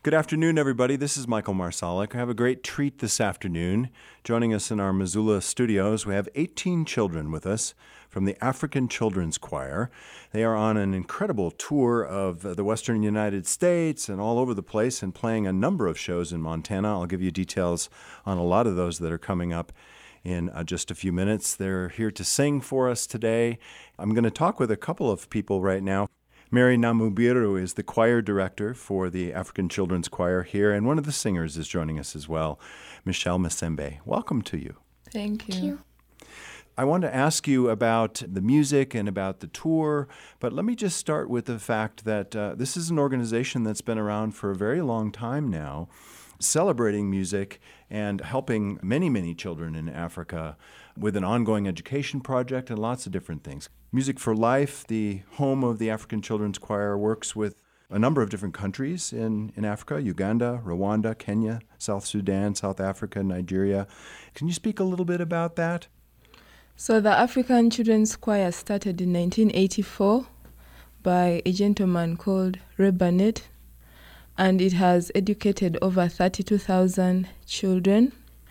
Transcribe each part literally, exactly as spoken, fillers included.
Good afternoon, everybody. This is Michael Marsalik. I have a great treat this afternoon. Joining us in our Missoula studios, we have eighteen children with us from the African Children's Choir. They are on an incredible tour of the Western United States and all over the place and playing a number of shows in Montana. I'll give you details on a lot of those that are coming up in uh, just a few minutes. They're here to sing for us today. I'm going to talk with a couple of people right now. Mary Namubiru is the choir director for the African Children's Choir here, and one of the singers is joining us as well, Michelle Masembe. Welcome to you. Thank you. Thank you. I want to ask you about the music and about the tour, but let me just start with the fact that uh, this is an organization that's been around for a very long time now, celebrating music and helping many, many children in Africa with an ongoing education project and lots of different things. Music for Life, the home of the African Children's Choir, works with a number of different countries in, in Africa, Uganda, Rwanda, Kenya, South Sudan, South Africa, Nigeria. Can you speak a little bit about that? So the African Children's Choir started in nineteen eighty-four by a gentleman called Ray Barnett, and it has educated over thirty-two thousand children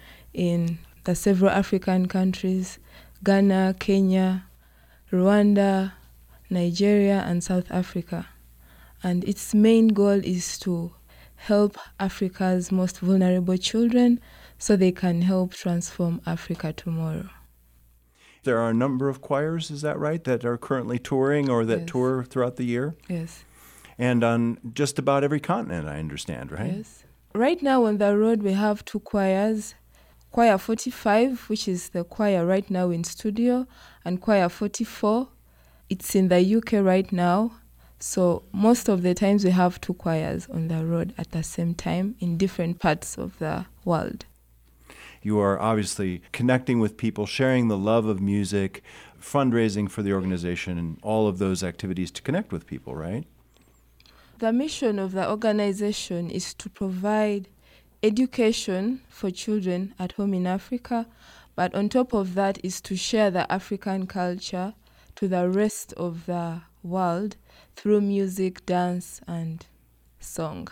in the several African countries, Ghana, Kenya, Rwanda, Nigeria, and South Africa. And its main goal is to help Africa's most vulnerable children so they can help transform Africa tomorrow. There are a number of choirs, is that right, that are currently touring or that Yes. tour throughout the year? Yes. And on just about every continent, I understand, right? Yes. Right now on the road, we have two choirs. Choir forty-five, which is the choir right now in studio, and Choir forty-four, it's in the U K right now. So most of the times we have two choirs on the road at the same time in different parts of the world. You are obviously connecting with people, sharing the love of music, fundraising for the organization, and all of those activities to connect with people, right? The mission of the organization is to provide education for children at home in Africa, but on top of that is to share the African culture to the rest of the world through music, dance, and song.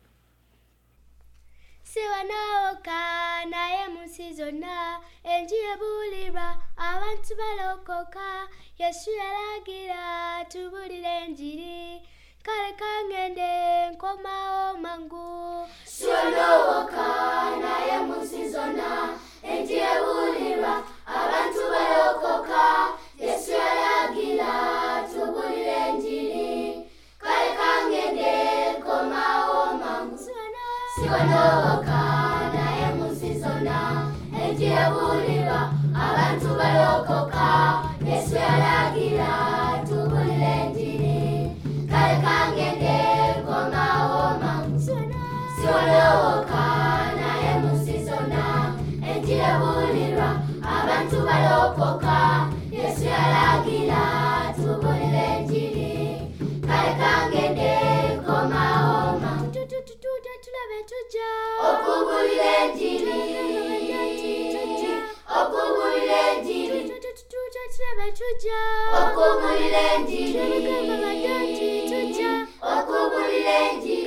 Siwanaoka naye munsi zonna enjiri ebuulirwa abantu balokoka Yesu yalagira tubuulire enjiri kale kangende nkomawo mangu siwanaoka naye munsi zonna enjiri ebuulirwa abantu balokoka Yesu yalagira tubuulire enjiri kale kangende nkomawo mangu siwanoka naye munsi zonna enjiri ebuulirwa abantu balokoka Yesu yalagira tubuulire enjiri kale kangende nkomawo mangu siwanoka naye munsi zonna enjiri ebuulirwa abantu balokoka Yesu yalagira tubuulire enjiri kale kangende nkomawo mangu okubuulira enjiri okubuulira enjiri okubuulira enjiri okubuulira enjiri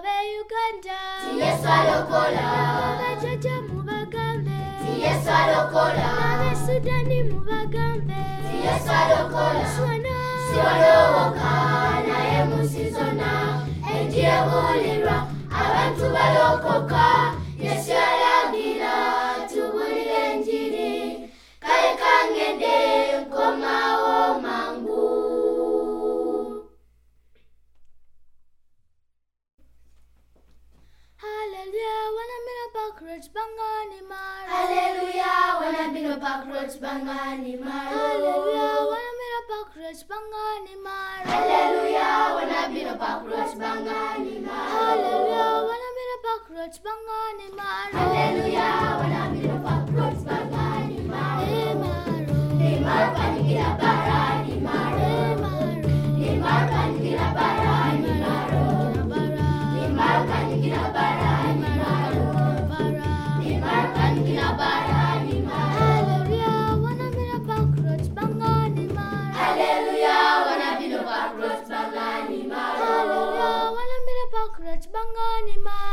Yesu alokola bajjajja mubagambe Yesu alokola ab'Esudani mubagambe Yesu alokola siwanowoka naye munsi zonna enjiri ebuulirwa abantu balokoka Yesu yalagira tubuulire enjiri kale kangende nkomawo mangu. Hallelujah, when I'm in a back roads bangani mara. Hallelujah, when I'm in a back roads bangani mara. Hallelujah, when I'm in a back roads bangani mara. Hallelujah, when I'm in a back roads bangani mara. Hallelujah, when I'm in a back roads bangani mara. Hallelujah, when I'm in a back roads bangani mara. Ni mara panikira bara ni mara. Ni mara panikira bara ni mara. Ni mara panikira bara ni mara. Ni mara panikira bara ni mara. Hallelujah, when I'm in a back roads bangani mara. Hallelujah, when I'm in a back roads bangani mara. Hallelujah, when I'm in a back roads bangani mara.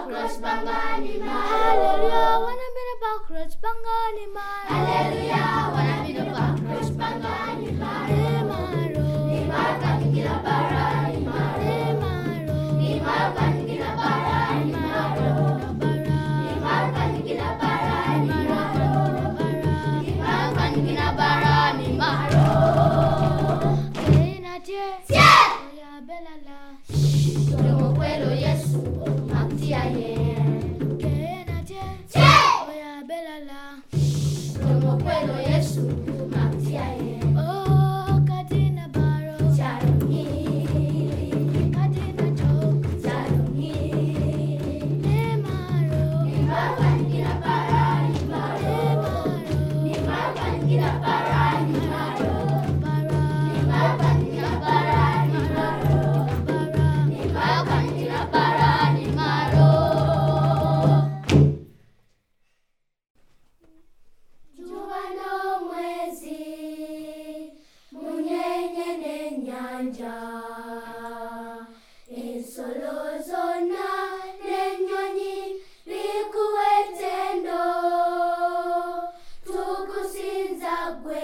backwards bangani maro. Hallelujah, wanna be the backwards bangani maro. Hallelujah, wanna be the backwards bangani maro. Maro, ni maro kangira bara ni maro. Maro, ni maro kangira bara ni maro. Ni maro kangira bara ni maro. Ni maro kangira bara ni maro. Kena je, oya belala. Tumo kwelo Yesu maktia ye. Kena je, oya belala. Tumo kwelo Yesu maktia ye. Oh, katina baro charoni, katina chok charoni. Ne maro, ni maro kangira bara ni maro. Ni maro kangira bara ni maro. Ni maro kangira bara ni maro. Ni maro kangira bara ni maro. Jua no mwezi munyenye ne nyanja insolozona nenyonyi bikuwetendo tukusinza gwe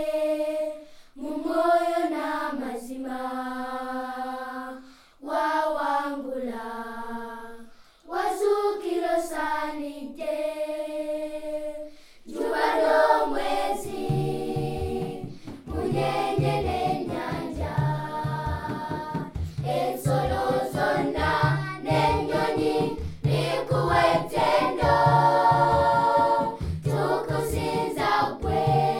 mumoyo na mazima wawangula wazukilo sanite. Jua no mwezi munyenye ne nyanja ensolozona nenyonyi bikuwetendo tukusinza gwe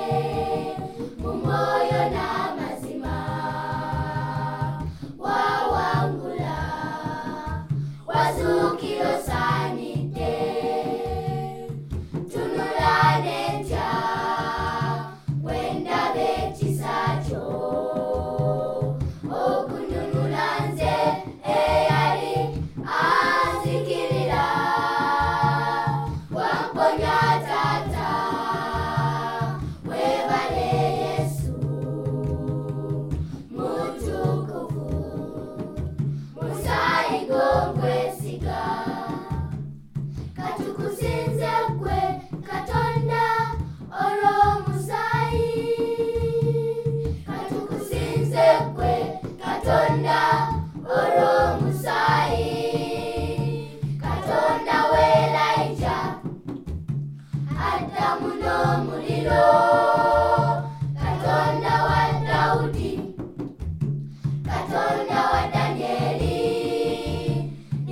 mumoyo na mazima wawangula wazukilo sanite. Tunulane nja wenda bechisacho okununulanze eyali azikirira wamponya tata webale Yesu mutukufu musayigo kwesiga katukusinze gwe katonda oro musayi. Katukusinze gwe katonda oro musayi. Katonda we Elijah Adamu no muliro. Katonda wa Daudi, Katonda wa Danieli,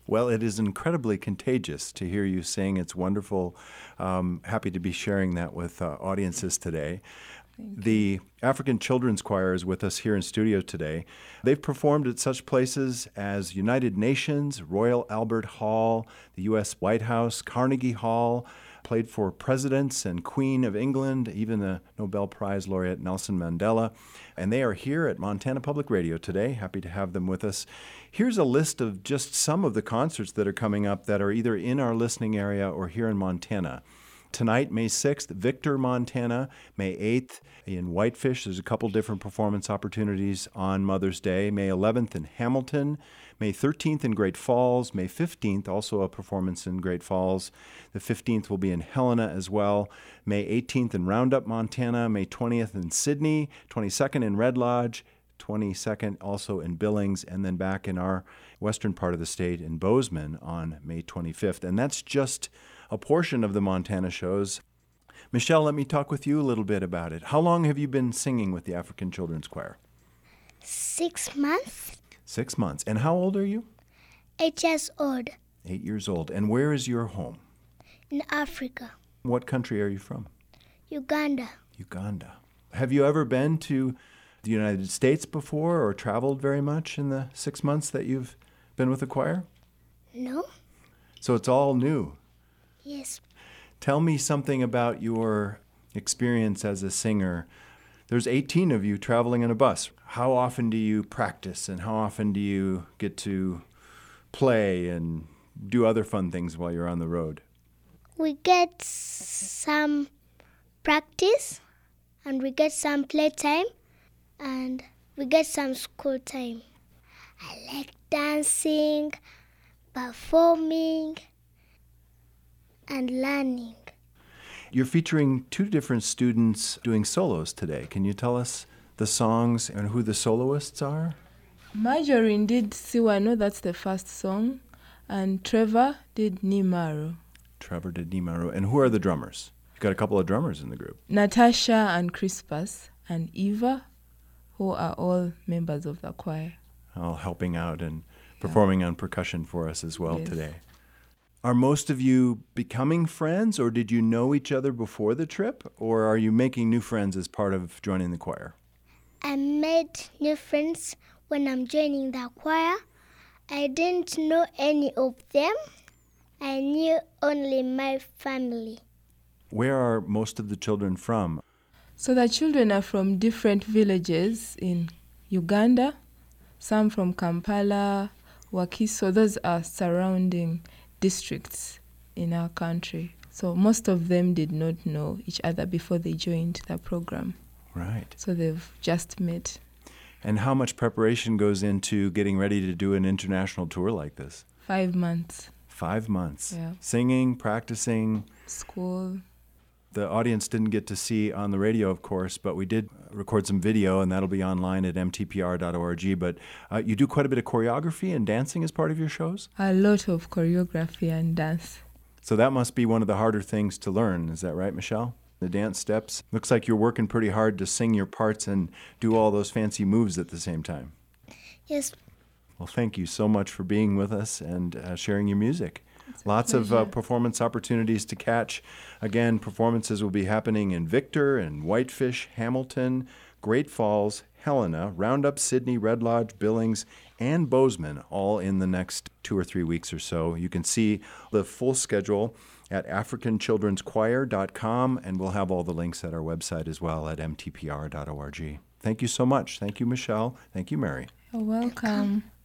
Well, it is incredibly contagious to hear you sing. It's wonderful. Um, happy to be sharing that with uh, audiences today. The African Children's Choir is with us here in studio today. They've performed at such places as United Nations, Royal Albert Hall, the U S White House, Carnegie Hall, played for presidents and Queen of England, even the Nobel Prize laureate Nelson Mandela. And they are here at Montana Public Radio today. Happy to have them with us. Here's a list of just some of the concerts that are coming up that are either in our listening area or here in Montana. Tonight, May sixth, Victor, Montana. May eighth, in Whitefish. There's a couple different performance opportunities on Mother's Day. May eleventh in Hamilton. May thirteenth in Great Falls. May fifteenth, also a performance in Great Falls. The fifteenth will be in Helena as well. May eighteenth in Roundup, Montana. May twentieth in Sydney. twenty-second in Red Lodge. twenty-second also in Billings. And then back in our western part of the state in Bozeman on May twenty-fifth. And that's just a portion of the Montana shows. Michelle, let me talk with you a little bit about it. How long have you been singing with the African Children's Choir? Six months. Six months. And how old are you? Eight years old. Eight years old. And where is your home? In Africa. What country are you from? Uganda. Uganda. Have you ever been to the United States before or traveled very much in the six months that you've been with the choir? No. So it's all new. Yes. Tell me something about your experience as a singer. There's eighteen of you traveling in a bus. How often do you practice and how often do you get to play and do other fun things while you're on the road? We get some practice and we get some playtime and we get some school time. I like dancing, performing, and learning. You're featuring two different students doing solos today. Can you tell us the songs and who the soloists are? Marjorie did Siwano, that's the first song, and Trevor did Nimaro. Trevor did Nimaro. And who are the drummers? You've got a couple of drummers in the group. Natasha and Crispus and Eva, who are all members of the choir. All helping out and performing yeah. on percussion for us as well yes. today. Are most of you becoming friends, or did you know each other before the trip, or are you making new friends as part of joining the choir? I made new friends when I'm joining the choir. I didn't know any of them. I knew only my family. Where are most of the children from? So the children are from different villages in Uganda, some from Kampala, Wakiso. Those are surrounding districts in our country. So most of them did not know each other before they joined the program. Right. So they've just met. And how much preparation goes into getting ready to do an international tour like this? Five months. Five months. Yeah. Singing, practicing. School. The audience didn't get to see on the radio, of course, but we did record some video, and that'll be online at m t p r dot org. But uh, you do quite a bit of choreography and dancing as part of your shows? A lot of choreography and dance. So that must be one of the harder things to learn. Is that right, Michelle? The dance steps? Looks like you're working pretty hard to sing your parts and do all those fancy moves at the same time. Yes. Well, thank you so much for being with us and uh, sharing your music. Lots of uh, performance opportunities to catch. Again, performances will be happening in Victor and Whitefish, Hamilton, Great Falls, Helena, Roundup, Sydney, Red Lodge, Billings, and Bozeman, all in the next two or three weeks or so. You can see the full schedule at african children's choir dot com, and we'll have all the links at our website as well at m t p r dot org. Thank you so much. Thank you, Michelle. Thank you, Mary. You're welcome.